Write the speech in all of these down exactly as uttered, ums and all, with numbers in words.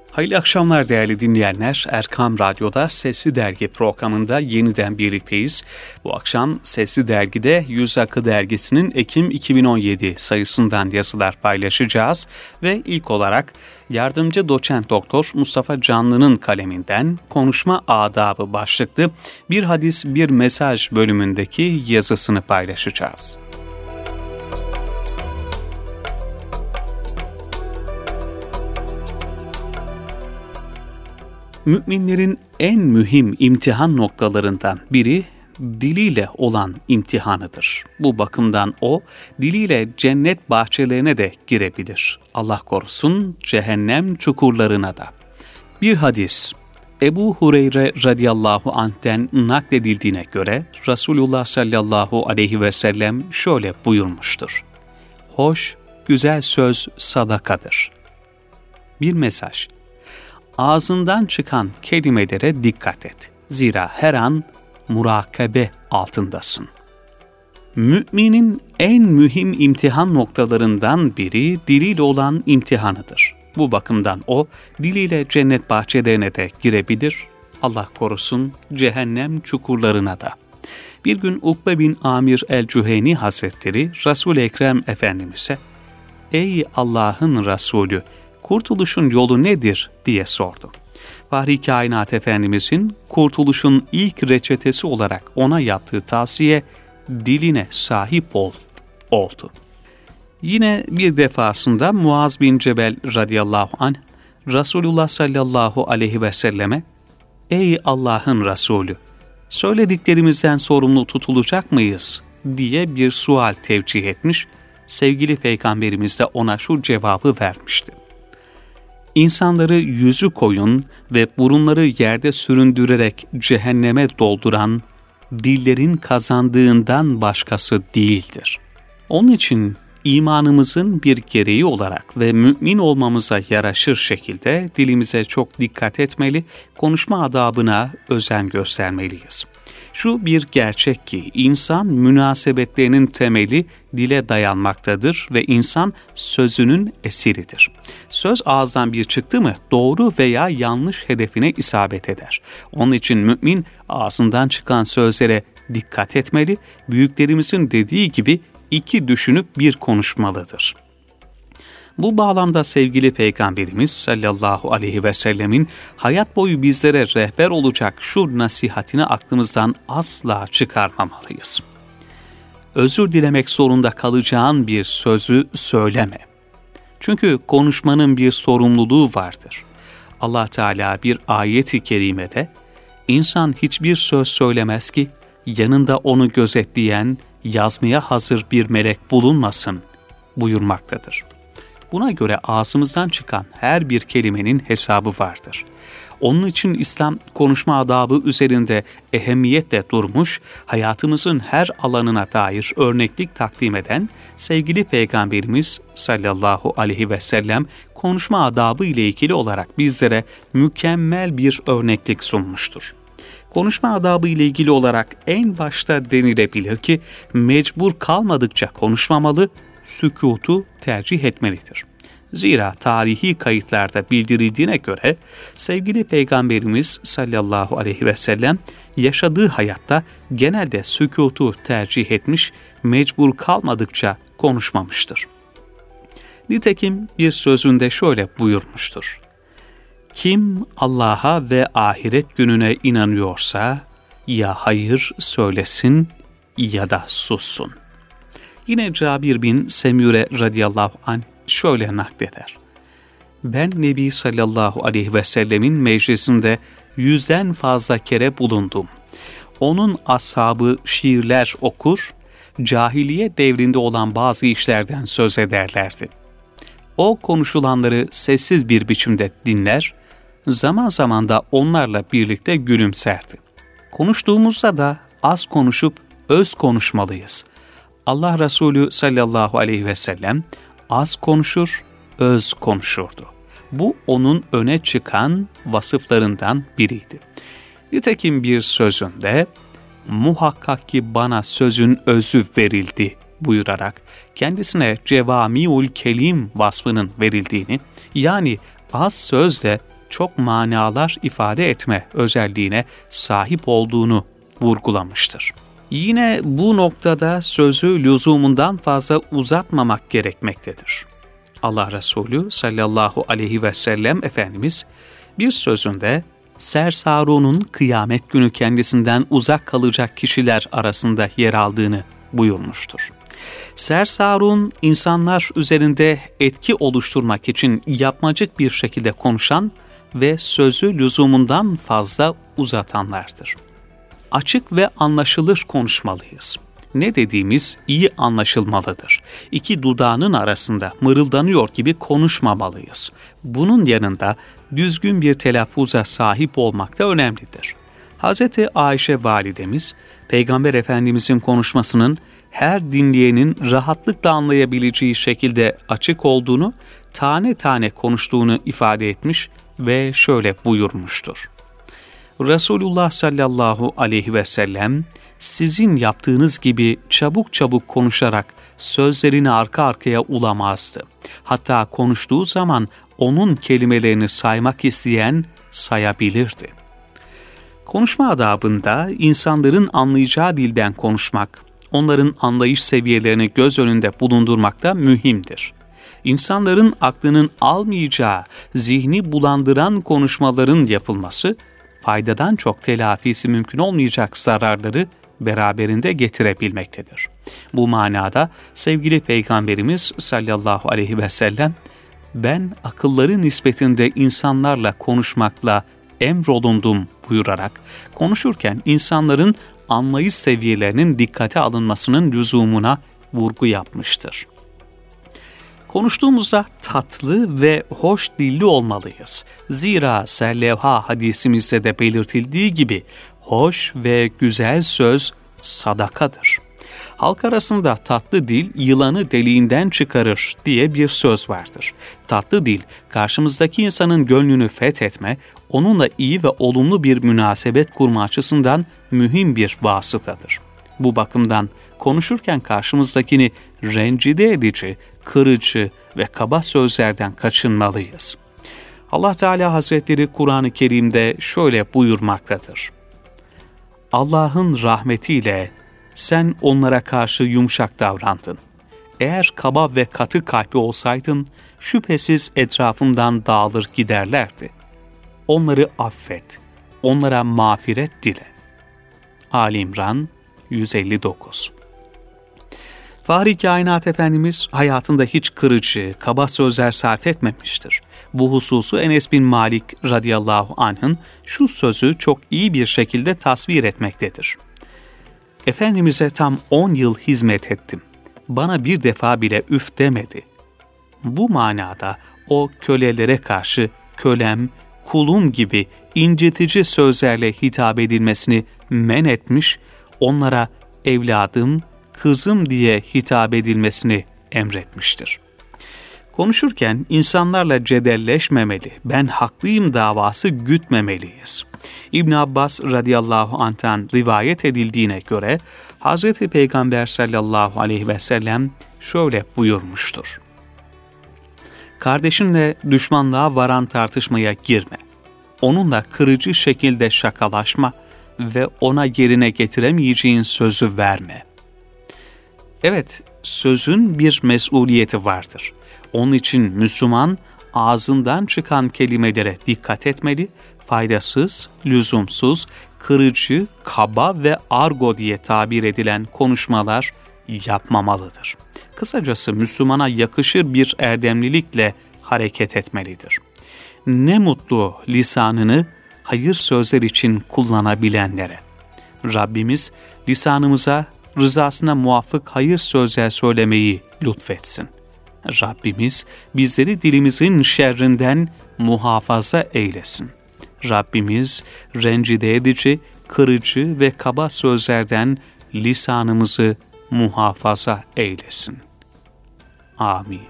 Hayırlı akşamlar değerli dinleyenler. Erkam Radyo'da Sesli Dergi programında yeniden birlikteyiz. Bu akşam Sesli Dergi'de Yüz Akı Dergisi'nin Ekim iki bin on yedi sayısından yazılar paylaşacağız. Ve ilk olarak yardımcı doçent doktor Mustafa Canlı'nın kaleminden Konuşma Adabı başlıklı Bir Hadis Bir Mesaj bölümündeki yazısını paylaşacağız. Müminlerin en mühim imtihan noktalarından biri diliyle olan imtihanıdır. Bu bakımdan o, diliyle cennet bahçelerine de girebilir. Allah korusun, cehennem çukurlarına da. Bir hadis, Ebu Hureyre radıyallahu anh'ten nakledildiğine göre Resulullah sallallahu aleyhi ve sellem şöyle buyurmuştur. Hoş, güzel söz sadakadır. Bir mesaj. Ağzından çıkan kelimelere dikkat et. Zira her an murakabe altındasın. Müminin en mühim imtihan noktalarından biri diliyle olan imtihanıdır. Bu bakımdan o, diliyle cennet bahçelerine de girebilir, Allah korusun cehennem çukurlarına da. Bir gün Ukbe bin Amir el-Cüheyni Hazretleri Resul-i Ekrem Efendimiz'e, "Ey Allah'ın Resulü, kurtuluşun yolu nedir?" diye sordu. Fahri Kainat Efendimizin kurtuluşun ilk reçetesi olarak ona yaptığı tavsiye, diline sahip ol, oldu. Yine bir defasında Muaz bin Cebel radıyallahu anh, Resulullah sallallahu aleyhi ve selleme, "Ey Allah'ın Resulü, söylediklerimizden sorumlu tutulacak mıyız?" diye bir sual tevcih etmiş, sevgili Peygamberimiz de ona şu cevabı vermişti. İnsanları yüzü koyun ve burunları yerde süründürerek cehenneme dolduran, dillerin kazandığından başkası değildir. Onun için imanımızın bir gereği olarak ve mümin olmamıza yaraşır şekilde dilimize çok dikkat etmeli, konuşma adabına özen göstermeliyiz. Şu bir gerçek ki insan münasebetlerinin temeli dile dayanmaktadır ve insan sözünün esiridir. Söz ağızdan bir çıktı mı doğru veya yanlış hedefine isabet eder. Onun için mümin ağzından çıkan sözlere dikkat etmeli, büyüklerimizin dediği gibi iki düşünüp bir konuşmalıdır. Bu bağlamda sevgili Peygamberimiz sallallahu aleyhi ve sellemin hayat boyu bizlere rehber olacak şu nasihatini aklımızdan asla çıkarmamalıyız. Özür dilemek zorunda kalacağın bir sözü söyleme. Çünkü konuşmanın bir sorumluluğu vardır. Allah Teala bir ayet-i kerimede, insan hiçbir söz söylemez ki yanında onu gözetleyen, yazmaya hazır bir melek bulunmasın buyurmaktadır. Buna göre ağzımızdan çıkan her bir kelimenin hesabı vardır. Onun için İslam konuşma adabı üzerinde ehemmiyetle durmuş, hayatımızın her alanına dair örneklik takdim eden sevgili Peygamberimiz sallallahu aleyhi ve sellem konuşma adabı ile ilgili olarak bizlere mükemmel bir örneklik sunmuştur. Konuşma adabı ile ilgili olarak en başta denilebilir ki mecbur kalmadıkça konuşmamalı, sükutu tercih etmelidir. Zira tarihi kayıtlarda bildirildiğine göre sevgili Peygamberimiz sallallahu aleyhi ve sellem yaşadığı hayatta genelde sükutu tercih etmiş, mecbur kalmadıkça konuşmamıştır. Nitekim bir sözünde şöyle buyurmuştur. Kim Allah'a ve ahiret gününe inanıyorsa ya hayır söylesin ya da sussun. Yine Cabir bin Semüre radıyallahu anh şöyle nakleder. Ben Nebi sallallahu aleyhi ve sellemin meclisinde yüzden fazla kere bulundum. Onun ashabı şiirler okur, cahiliye devrinde olan bazı işlerden söz ederlerdi. O konuşulanları sessiz bir biçimde dinler, zaman zaman da onlarla birlikte gülümserdi. Konuştuğumuzda da az konuşup öz konuşmalıyız. Allah Resulü sallallahu aleyhi ve sellem az konuşur, öz konuşurdu. Bu onun öne çıkan vasıflarından biriydi. Nitekim bir sözünde muhakkak ki bana sözün özü verildi buyurarak kendisine cevamiul kelim vasfının verildiğini, yani az sözle çok manalar ifade etme özelliğine sahip olduğunu vurgulamıştır. Yine bu noktada sözü lüzumundan fazla uzatmamak gerekmektedir. Allah Resulü sallallahu aleyhi ve sellem Efendimiz bir sözünde Sersarun'un kıyamet günü kendisinden uzak kalacak kişiler arasında yer aldığını buyurmuştur. Sersarun, insanlar üzerinde etki oluşturmak için yapmacık bir şekilde konuşan ve sözü lüzumundan fazla uzatanlardır. Açık ve anlaşılır konuşmalıyız. Ne dediğimiz iyi anlaşılmalıdır. İki dudağının arasında mırıldanıyor gibi konuşmamalıyız. Bunun yanında düzgün bir telaffuza sahip olmak da önemlidir. Hazreti Ayşe validemiz, Peygamber Efendimizin konuşmasının her dinleyenin rahatlıkla anlayabileceği şekilde açık olduğunu, tane tane konuştuğunu ifade etmiş ve şöyle buyurmuştur. Resulullah sallallahu aleyhi ve sellem, sizin yaptığınız gibi çabuk çabuk konuşarak sözlerini arka arkaya ulamazdı. Hatta konuştuğu zaman onun kelimelerini saymak isteyen sayabilirdi. Konuşma adabında insanların anlayacağı dilden konuşmak, onların anlayış seviyelerini göz önünde bulundurmak da mühimdir. İnsanların aklının almayacağı, zihni bulandıran konuşmaların yapılması, faydadan çok telafisi mümkün olmayacak zararları beraberinde getirebilmektedir. Bu manada sevgili Peygamberimiz sallallahu aleyhi ve sellem, ben akılları nispetinde insanlarla konuşmakla emrolundum buyurarak, konuşurken insanların anlayış seviyelerinin dikkate alınmasının lüzumuna vurgu yapmıştır. Konuştuğumuzda tatlı ve hoş dilli olmalıyız. Zira serlevha hadisimizde de belirtildiği gibi hoş ve güzel söz sadakadır. Halk arasında tatlı dil yılanı deliğinden çıkarır diye bir söz vardır. Tatlı dil, karşımızdaki insanın gönlünü fethetme, onunla iyi ve olumlu bir münasebet kurma açısından mühim bir vasıtadır. Bu bakımdan konuşurken karşımızdakini rencide edici, kırıcı ve kaba sözlerden kaçınmalıyız. Allah Teala Hazretleri Kur'an-ı Kerim'de şöyle buyurmaktadır. Allah'ın rahmetiyle sen onlara karşı yumuşak davrandın. Eğer kaba ve katı kalpli olsaydın, şüphesiz etrafından dağılır giderlerdi. Onları affet, onlara mağfiret dile. Ali İmran yüz elli dokuz. Fahri Kainat Efendimiz hayatında hiç kırıcı, kaba sözler sarf etmemiştir. Bu hususu Enes bin Malik radıyallahu anh'ın şu sözü çok iyi bir şekilde tasvir etmektedir. Efendimiz'e tam on yıl hizmet ettim. Bana bir defa bile üf demedi. Bu manada o kölelere karşı kölem, kulum gibi incitici sözlerle hitap edilmesini men etmiş, onlara evladım, kızım diye hitap edilmesini emretmiştir. Konuşurken insanlarla cedelleşmemeli, ben haklıyım davası gütmemeliyiz. İbn Abbas radıyallahu anh'tan rivayet edildiğine göre Hazreti Peygamber sallallahu aleyhi ve sellem şöyle buyurmuştur. Kardeşinle düşmanlığa varan tartışmaya girme. Onunla kırıcı şekilde şakalaşma ve ona yerine getiremeyeceğin sözü verme. Evet, sözün bir mesuliyeti vardır. Onun için Müslüman ağzından çıkan kelimelere dikkat etmeli, faydasız, lüzumsuz, kırıcı, kaba ve argo diye tabir edilen konuşmalar yapmamalıdır. Kısacası Müslümana yakışır bir erdemlilikle hareket etmelidir. Ne mutlu lisanını hayır sözler için kullanabilenlere. Rabbimiz lisanımıza rızasına muvafık hayır sözler söylemeyi lütfetsin. Rabbimiz bizleri dilimizin şerrinden muhafaza eylesin. Rabbimiz rencide edici, kırıcı ve kaba sözlerden lisanımızı muhafaza eylesin. Amin.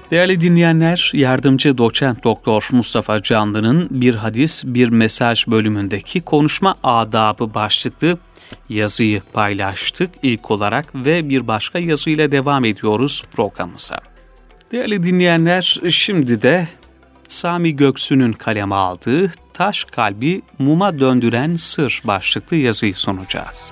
Değerli dinleyenler, yardımcı doçent doktor Mustafa Canlı'nın Bir Hadis Bir Mesaj bölümündeki konuşma adabı başlıklı yazıyı paylaştık ilk olarak ve bir başka yazıyla devam ediyoruz programımıza. Değerli dinleyenler, şimdi de Sami Göksu'nun kaleme aldığı Taş Kalbi Muma Döndüren Sır başlıklı yazıyı sunacağız.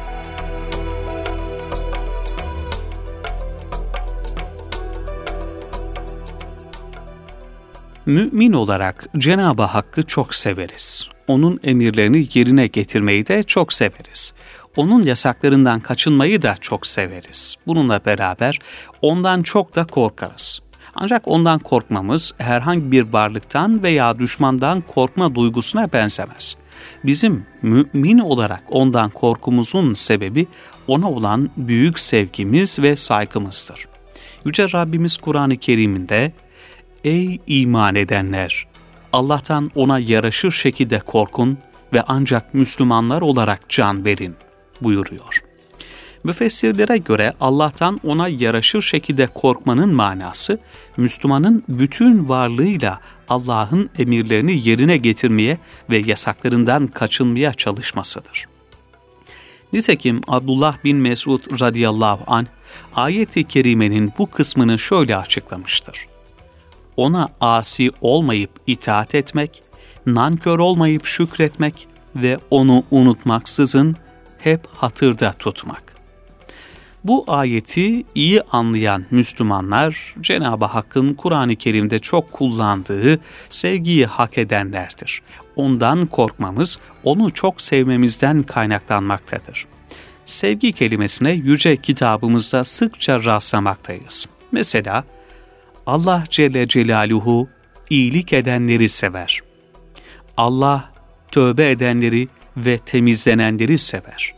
Mümin olarak Cenab-ı Hakk'ı çok severiz. Onun emirlerini yerine getirmeyi de çok severiz. Onun yasaklarından kaçınmayı da çok severiz. Bununla beraber ondan çok da korkarız. Ancak ondan korkmamız herhangi bir varlıktan veya düşmandan korkma duygusuna benzemez. Bizim mümin olarak ondan korkumuzun sebebi ona olan büyük sevgimiz ve saygımızdır. Yüce Rabbimiz Kur'an-ı Kerim'inde "Ey iman edenler! Allah'tan ona yaraşır şekilde korkun ve ancak Müslümanlar olarak can verin" buyuruyor. Müfessirlere göre Allah'tan ona yaraşır şekilde korkmanın manası, Müslümanın bütün varlığıyla Allah'ın emirlerini yerine getirmeye ve yasaklarından kaçınmaya çalışmasıdır. Nitekim Abdullah bin Mesud radıyallahu anh, ayet-i kerimenin bu kısmını şöyle açıklamıştır. Ona asi olmayıp itaat etmek, nankör olmayıp şükretmek ve onu unutmaksızın hep hatırda tutmak. Bu ayeti iyi anlayan Müslümanlar, Cenab-ı Hakk'ın Kur'an-ı Kerim'de çok kullandığı sevgiyi hak edenlerdir. Ondan korkmamız, onu çok sevmemizden kaynaklanmaktadır. Sevgi kelimesine yüce kitabımızda sıkça rastlamaktayız. Mesela, Allah Celle Celaluhu iyilik edenleri sever. Allah tövbe edenleri ve temizlenenleri sever.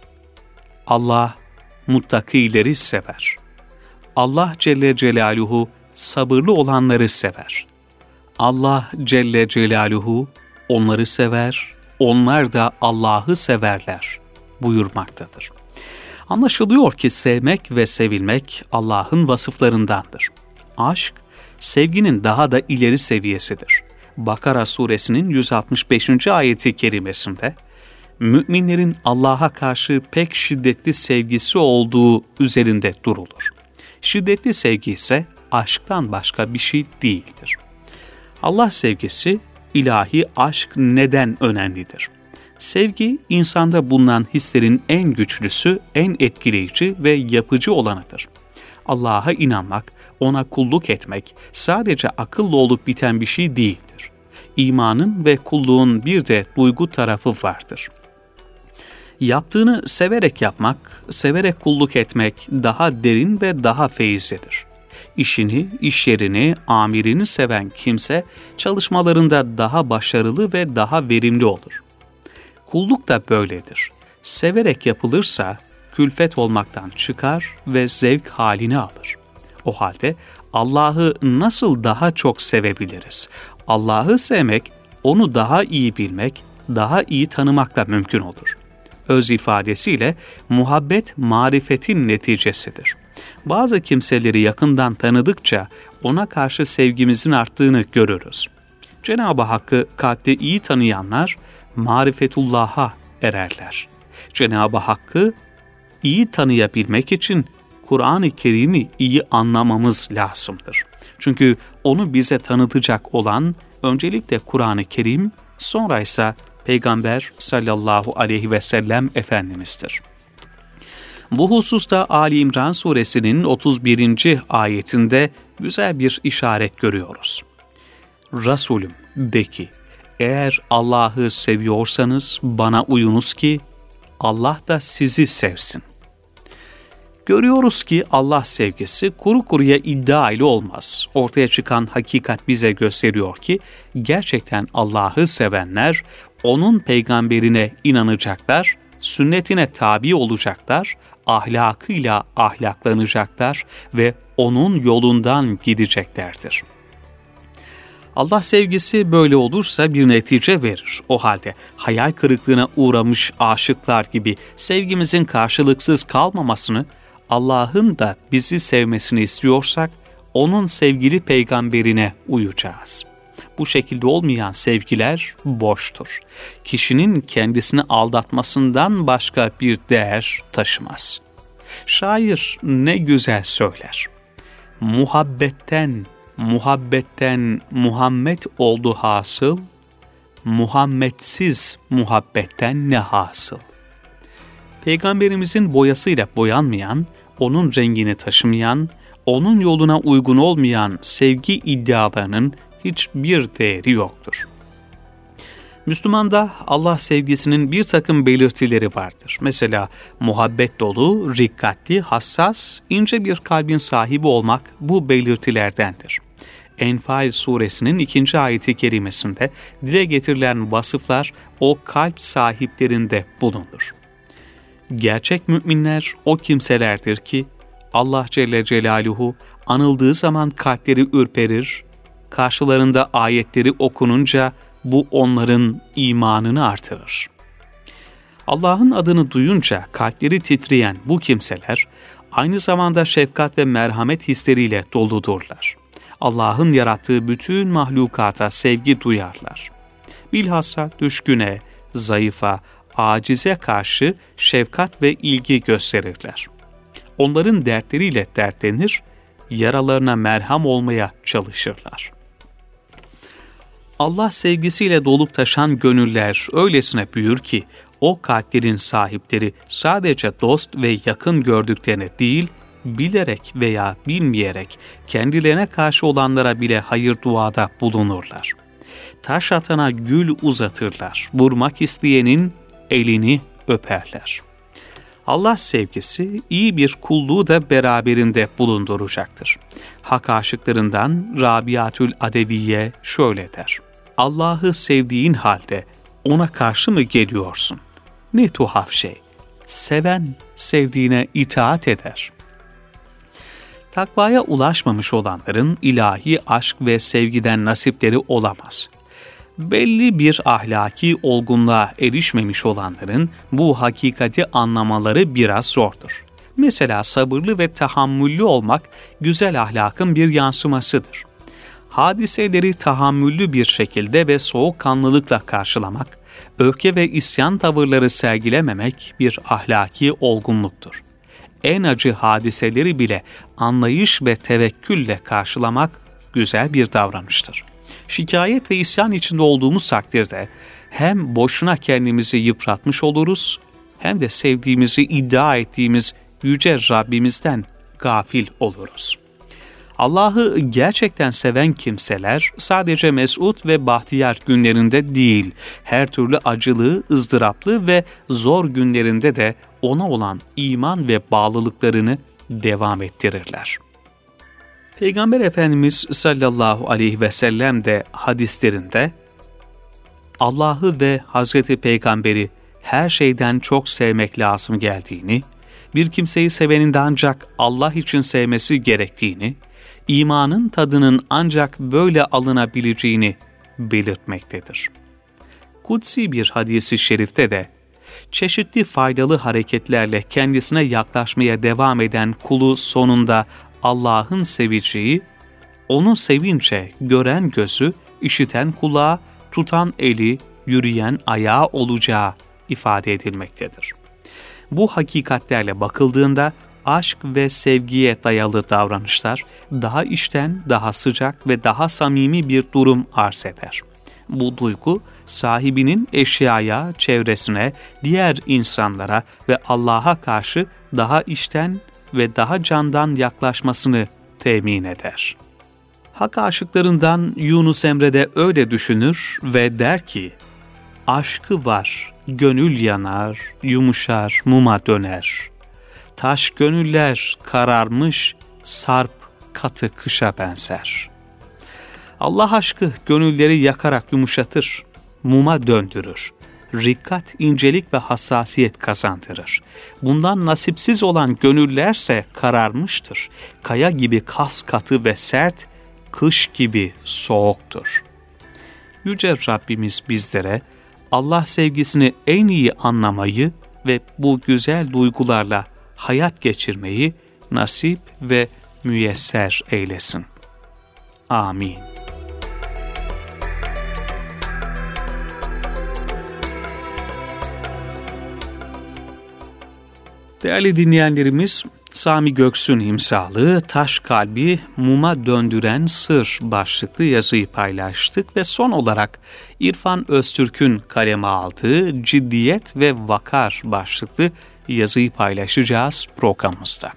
Allah muttakileri sever. Allah Celle Celaluhu sabırlı olanları sever. Allah Celle Celaluhu onları sever, onlar da Allah'ı severler buyurmaktadır. Anlaşılıyor ki sevmek ve sevilmek Allah'ın vasıflarındandır. Aşk, sevginin daha da ileri seviyesidir. Bakara suresinin yüz altmış beşinci ayeti kerimesinde, müminlerin Allah'a karşı pek şiddetli sevgisi olduğu üzerinde durulur. Şiddetli sevgi ise aşktan başka bir şey değildir. Allah sevgisi, ilahi aşk neden önemlidir? Sevgi, insanda bulunan hislerin en güçlüsü, en etkileyici ve yapıcı olanıdır. Allah'a inanmak, ona kulluk etmek sadece akılla olup biten bir şey değildir. İmanın ve kulluğun bir de duygu tarafı vardır. Yaptığını severek yapmak, severek kulluk etmek daha derin ve daha feyizlidir. İşini, iş yerini, amirini seven kimse çalışmalarında daha başarılı ve daha verimli olur. Kulluk da böyledir. Severek yapılırsa külfet olmaktan çıkar ve zevk halini alır. O halde Allah'ı nasıl daha çok sevebiliriz? Allah'ı sevmek, onu daha iyi bilmek, daha iyi tanımakla mümkün olur. Öz ifadesiyle muhabbet marifetin neticesidir. Bazı kimseleri yakından tanıdıkça ona karşı sevgimizin arttığını görürüz. Cenab-ı Hakk'ı kalpte iyi tanıyanlar marifetullah'a ererler. Cenab-ı Hakk'ı iyi tanıyabilmek için Kur'an-ı Kerim'i iyi anlamamız lazımdır. Çünkü onu bize tanıtacak olan öncelikle Kur'an-ı Kerim, sonra ise Peygamber sallallahu aleyhi ve sellem Efendimiz'dir. Bu hususta Ali İmran suresinin otuz birinci ayetinde güzel bir işaret görüyoruz. Resulüm de ki, eğer Allah'ı seviyorsanız bana uyunuz ki Allah da sizi sevsin. Görüyoruz ki Allah sevgisi kuru kuruya iddia ile olmaz. Ortaya çıkan hakikat bize gösteriyor ki gerçekten Allah'ı sevenler onun peygamberine inanacaklar, sünnetine tabi olacaklar, ahlakıyla ahlaklanacaklar ve onun yolundan gideceklerdir. Allah sevgisi böyle olursa bir netice verir. O halde hayal kırıklığına uğramış aşıklar gibi sevgimizin karşılıksız kalmamasını, Allah'ın da bizi sevmesini istiyorsak, onun sevgili peygamberine uyacağız. Bu şekilde olmayan sevgiler boştur. Kişinin kendisini aldatmasından başka bir değer taşımaz. Şair ne güzel söyler. Muhabbetten, muhabbetten Muhammed oldu hasıl, Muhammedsiz muhabbetten ne hasıl? Peygamberimizin boyasıyla boyanmayan, onun rengini taşımayan, onun yoluna uygun olmayan sevgi iddialarının hiçbir değeri yoktur. Müslümanda Allah sevgisinin bir takım belirtileri vardır. Mesela muhabbet dolu, rikkatli, hassas, ince bir kalbin sahibi olmak bu belirtilerdendir. Enfal suresinin ikinci ayeti kerimesinde dile getirilen vasıflar o kalp sahiplerinde bulunur. Gerçek müminler o kimselerdir ki Allah Celle Celaluhu anıldığı zaman kalpleri ürperir, karşılarında ayetleri okununca bu onların imanını artırır. Allah'ın adını duyunca kalpleri titreyen bu kimseler aynı zamanda şefkat ve merhamet hisleriyle doludurlar. Allah'ın yarattığı bütün mahlukata sevgi duyarlar. Bilhassa düşküne, zayıfa, acize karşı şefkat ve ilgi gösterirler. Onların dertleriyle dertlenir, yaralarına merhem olmaya çalışırlar. Allah sevgisiyle dolup taşan gönüller öylesine büyür ki, o kalplerin sahipleri sadece dost ve yakın gördüklerine değil, bilerek veya bilmeyerek kendilerine karşı olanlara bile hayır duada bulunurlar. Taş atana gül uzatırlar, vurmak isteyenin elini öperler. Allah sevgisi iyi bir kulluğu da beraberinde bulunduracaktır. Hak aşıklarından Rabiatül Adeviye şöyle der: Allah'ı sevdiğin halde ona karşı mı geliyorsun? Ne tuhaf şey. Seven sevdiğine itaat eder. Takvaya ulaşmamış olanların ilahi aşk ve sevgiden nasipleri olamaz. Belli bir ahlaki olgunluğa erişmemiş olanların bu hakikati anlamaları biraz zordur. Mesela sabırlı ve tahammüllü olmak güzel ahlakın bir yansımasıdır. Hadiseleri tahammüllü bir şekilde ve soğukkanlılıkla karşılamak, öfke ve isyan tavırları sergilememek bir ahlaki olgunluktur. En acı hadiseleri bile anlayış ve tevekkülle karşılamak güzel bir davranıştır. Şikayet ve isyan içinde olduğumuz takdirde hem boşuna kendimizi yıpratmış oluruz, hem de sevdiğimizi iddia ettiğimiz yüce Rabbimizden gafil oluruz. Allah'ı gerçekten seven kimseler sadece mesut ve bahtiyar günlerinde değil, her türlü acılı, ızdıraplı ve zor günlerinde de ona olan iman ve bağlılıklarını devam ettirirler. Peygamber Efendimiz sallallahu aleyhi ve sellem de hadislerinde Allah'ı ve Hazreti Peygamber'i her şeyden çok sevmek lazım geldiğini, bir kimseyi sevenin de ancak Allah için sevmesi gerektiğini, imanın tadının ancak böyle alınabileceğini belirtmektedir. Kutsi bir hadis-i şerifte de, çeşitli faydalı hareketlerle kendisine yaklaşmaya devam eden kulu sonunda Allah'ın seveceği, onu sevince gören gözü, işiten kulağı, tutan eli, yürüyen ayağı olacağı ifade edilmektedir. Bu hakikatlerle bakıldığında aşk ve sevgiye dayalı davranışlar daha içten, daha sıcak ve daha samimi bir durum arz eder. Bu duygu sahibinin eşyaya, çevresine, diğer insanlara ve Allah'a karşı daha içten ve daha candan yaklaşmasını temin eder. Hak aşıklarından Yunus Emre de öyle düşünür ve der ki, aşkı var, gönül yanar, yumuşar, muma döner. Taş gönüller kararmış, sarp katı kışa benzer. Allah aşkı gönülleri yakarak yumuşatır, muma döndürür. Rikkat, incelik ve hassasiyet kazandırır. Bundan nasipsiz olan gönüllerse kararmıştır. Kaya gibi kas katı ve sert, kış gibi soğuktur. Yüce Rabbimiz bizlere Allah sevgisini en iyi anlamayı ve bu güzel duygularla hayat geçirmeyi nasip ve müyesser eylesin. Amin. Değerli dinleyenlerimiz, Sami Göksu'nun imzalı Taş Kalbi Muma Döndüren Sır başlıklı yazıyı paylaştık ve son olarak İrfan Öztürk'ün kaleme aldığı Ciddiyet ve Vakar başlıklı yazıyı paylaşacağız programımızda.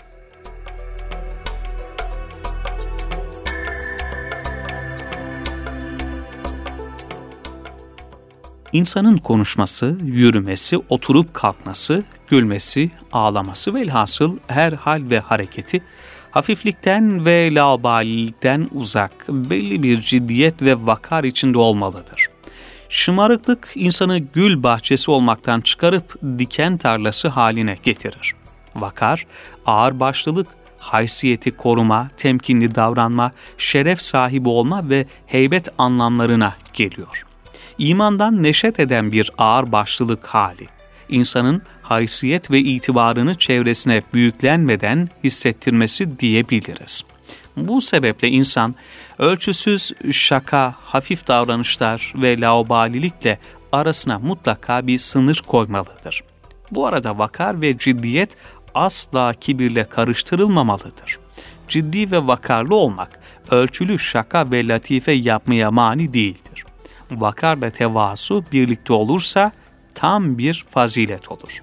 İnsanın konuşması, yürümesi, oturup kalkması, gülmesi, ağlaması velhasıl her hal ve hareketi hafiflikten ve laubalilikten uzak, belli bir ciddiyet ve vakar içinde olmalıdır. Şımarıklık insanı gül bahçesi olmaktan çıkarıp diken tarlası haline getirir. Vakar, ağırbaşlılık, haysiyeti koruma, temkinli davranma, şeref sahibi olma ve heybet anlamlarına geliyor. İmandan neşet eden bir ağırbaşlılık hali, insanın haysiyet ve itibarını çevresine büyüklenmeden hissettirmesi diyebiliriz. Bu sebeple insan ölçüsüz şaka, hafif davranışlar ve laubalilikle arasına mutlaka bir sınır koymalıdır. Bu arada vakar ve ciddiyet asla kibirle karıştırılmamalıdır. Ciddi ve vakarlı olmak, ölçülü şaka ve latife yapmaya mani değildir. Vakarla tevazu birlikte olursa tam bir fazilet olur.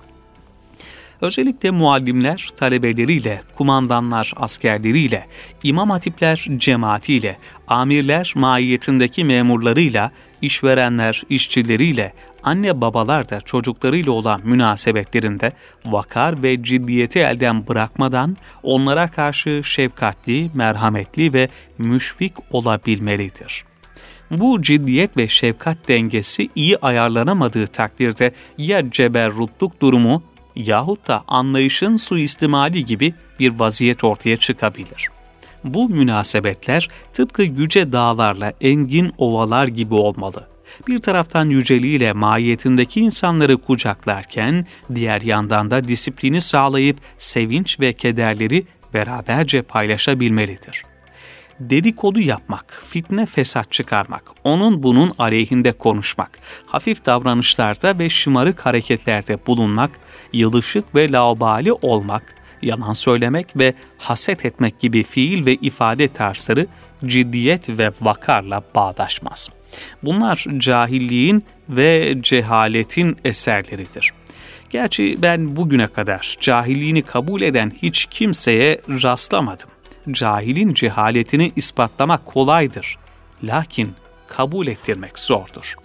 Özellikle muallimler talebeleriyle, kumandanlar askerleriyle, imam hatipler cemaatiyle, amirler mahiyetindeki memurlarıyla, işverenler işçileriyle, anne babalar da çocuklarıyla olan münasebetlerinde vakar ve ciddiyeti elden bırakmadan onlara karşı şefkatli, merhametli ve müşfik olabilmelidir. Bu ciddiyet ve şefkat dengesi iyi ayarlanamadığı takdirde ya ceberrutluk durumu yahut da anlayışın suistimali gibi bir vaziyet ortaya çıkabilir. Bu münasebetler tıpkı yüce dağlarla engin ovalar gibi olmalı. Bir taraftan yüceliğiyle mahiyetindeki insanları kucaklarken, diğer yandan da disiplini sağlayıp sevinç ve kederleri beraberce paylaşabilmelidir. Dedikodu yapmak, fitne fesat çıkarmak, onun bunun aleyhinde konuşmak, hafif davranışlarda ve şımarık hareketlerde bulunmak, yılışık ve laubali olmak, yalan söylemek ve haset etmek gibi fiil ve ifade tarzları ciddiyet ve vakarla bağdaşmaz. Bunlar cahilliğin ve cehaletin eserleridir. Gerçi ben bugüne kadar cahilliğini kabul eden hiç kimseye rastlamadım. Cahilin cehaletini ispatlamak kolaydır. Lakin kabul ettirmek zordur.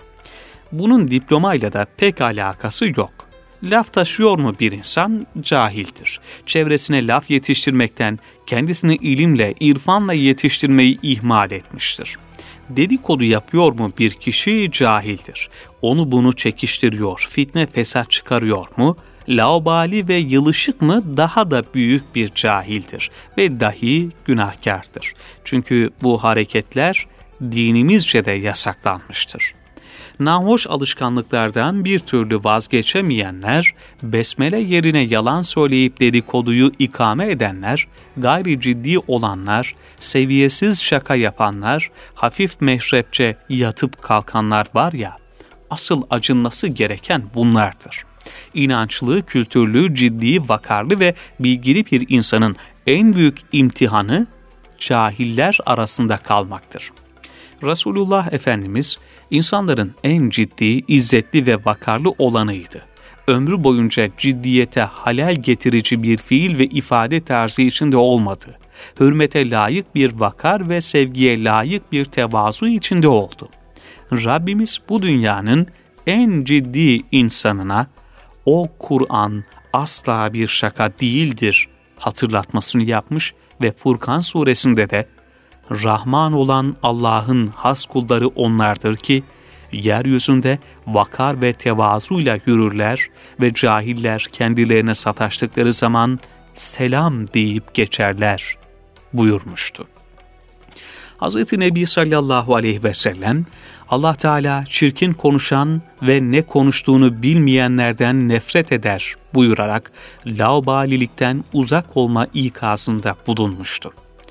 Bunun diplomayla da pek alakası yok. Laf taşıyor mu bir insan, cahildir. Çevresine laf yetiştirmekten kendisini ilimle, irfanla yetiştirmeyi ihmal etmiştir. Dedikodu yapıyor mu bir kişi, cahildir. Onu bunu çekiştiriyor, fitne fesat çıkarıyor mu? Laubali ve yılışık mı daha da büyük bir cahildir ve dahi günahkardır. Çünkü bu hareketler dinimizce de yasaklanmıştır. Nahoş alışkanlıklardan bir türlü vazgeçemeyenler, besmele yerine yalan söyleyip dedikoduyu ikame edenler, gayri ciddi olanlar, seviyesiz şaka yapanlar, hafif meşrepçe yatıp kalkanlar var ya, asıl acınması gereken bunlardır. İnançlı, kültürlü, ciddi, vakarlı ve bilgili bir insanın en büyük imtihanı cahiller arasında kalmaktır. Resulullah Efendimiz insanların en ciddi, izzetli ve vakarlı olanıydı. Ömrü boyunca ciddiyete halel getirici bir fiil ve ifade tarzı içinde olmadı. Hürmete layık bir vakar ve sevgiye layık bir tevazu içinde oldu. Rabbimiz bu dünyanın en ciddi insanına o Kur'an asla bir şaka değildir hatırlatmasını yapmış ve Furkan suresinde de Rahman olan Allah'ın has kulları onlardır ki yeryüzünde vakar ve tevazuyla yürürler ve cahiller kendilerine sataştıkları zaman selam deyip geçerler buyurmuştu. Hz. Nebi sallallahu aleyhi ve sellem, Allah Teala çirkin konuşan ve ne konuştuğunu bilmeyenlerden nefret eder buyurarak laubalilikten uzak olma ikazında bulunmuştu.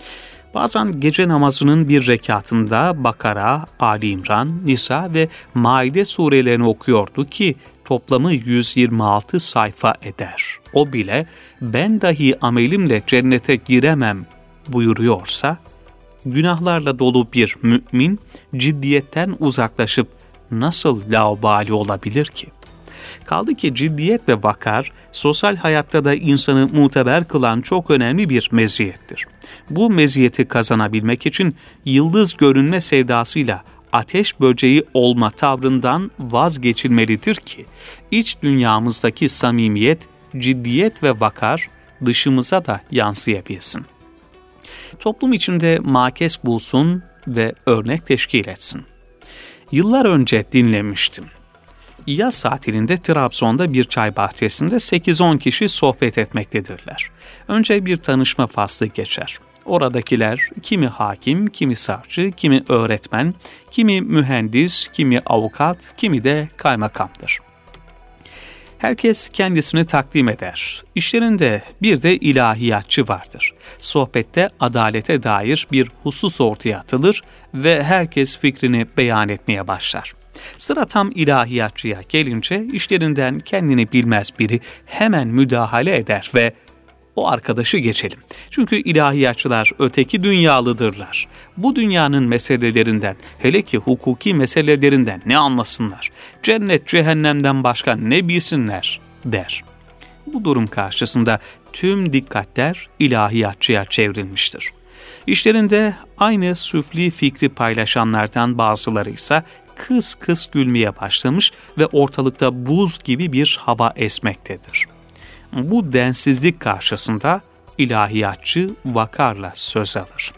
Bazen gece namazının bir rekatında Bakara, Ali İmran, Nisa ve Maide surelerini okuyordu ki toplamı yüz yirmi altı sayfa eder. O bile ben dahi amelimle cennete giremem buyuruyorsa, günahlarla dolu bir mümin ciddiyetten uzaklaşıp nasıl laubali olabilir ki? Kaldı ki ciddiyet ve vakar, sosyal hayatta da insanı muteber kılan çok önemli bir meziyettir. Bu meziyeti kazanabilmek için yıldız görünme sevdasıyla ateş böceği olma tavrından vazgeçilmelidir ki, iç dünyamızdaki samimiyet, ciddiyet ve vakar dışımıza da yansıyabilsin. Toplum içinde makes bulsun ve örnek teşkil etsin. Yıllar önce dinlemiştim. Yaz tatilinde Trabzon'da bir çay bahçesinde sekiz on kişi sohbet etmektedirler. Önce bir tanışma faslı geçer. Oradakiler kimi hakim, kimi savcı, kimi öğretmen, kimi mühendis, kimi avukat, kimi de kaymakamdır. Herkes kendisini takdim eder. İşlerinde bir de ilahiyatçı vardır. Sohbette adalete dair bir husus ortaya atılır ve herkes fikrini beyan etmeye başlar. Sıra tam ilahiyatçıya gelince işlerinden kendini bilmez biri hemen müdahale eder ve o arkadaşı geçelim. Çünkü ilahiyatçılar öteki dünyalıdırlar. Bu dünyanın meselelerinden, hele ki hukuki meselelerinden ne anlasınlar? Cennet cehennemden başka ne bilsinler der. Bu durum karşısında tüm dikkatler ilahiyatçıya çevrilmiştir. İşlerinde aynı süfli fikri paylaşanlardan bazıları ise kıs kıs gülmeye başlamış ve ortalıkta buz gibi bir hava esmektedir. Bu densizlik karşısında ilahiyatçı vakarla söz alır.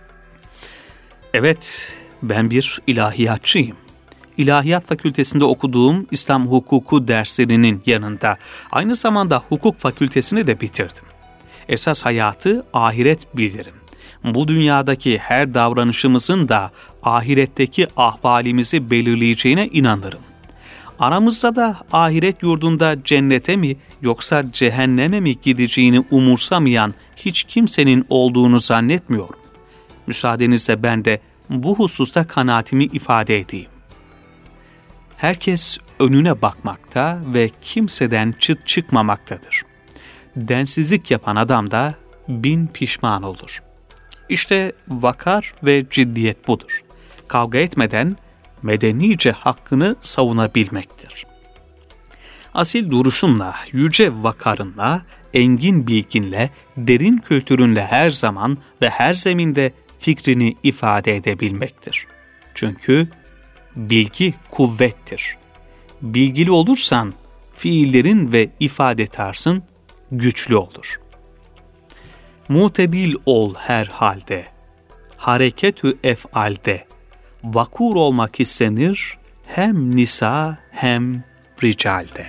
Evet, ben bir ilahiyatçıyım. İlahiyat Fakültesinde okuduğum İslam hukuku derslerinin yanında aynı zamanda hukuk fakültesini de bitirdim. Esas hayatı ahiret bilirim. Bu dünyadaki her davranışımızın da ahiretteki ahvalimizi belirleyeceğine inanırım. Aramızda da ahiret yurdunda cennete mi yoksa cehenneme mi gideceğini umursamayan hiç kimsenin olduğunu zannetmiyorum. Müsaadenizle ben de bu hususta kanaatimi ifade edeyim. Herkes önüne bakmakta ve kimseden çıt çıkmamaktadır. Densizlik yapan adam da bin pişman olur. İşte vakar ve ciddiyet budur. Kavga etmeden medenice hakkını savunabilmektir. Asil duruşunla, yüce vakarınla, engin bilginle, derin kültürünle her zaman ve her zeminde fikrini ifade edebilmektir. Çünkü bilgi kuvvettir. Bilgili olursan fiillerin ve ifade tarzın güçlü olur. Mutedil ol her halde, hareketü ef'alde, vakur olmak istenir hem nisa hem ricalde.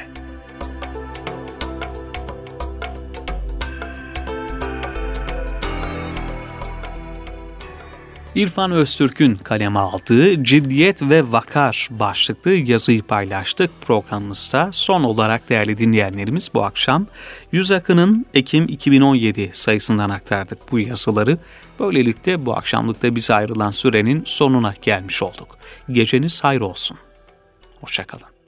İrfan Öztürk'ün kaleme aldığı Ciddiyet ve Vakar başlıklı yazıyı paylaştık programımızda. Son olarak değerli dinleyenlerimiz bu akşam Yüz Akın'ın Ekim iki bin on yedi sayısından aktardık bu yazıları. Böylelikle bu akşamlıkta bize ayrılan sürenin sonuna gelmiş olduk. Geceniz hayır olsun. Hoşça kalın.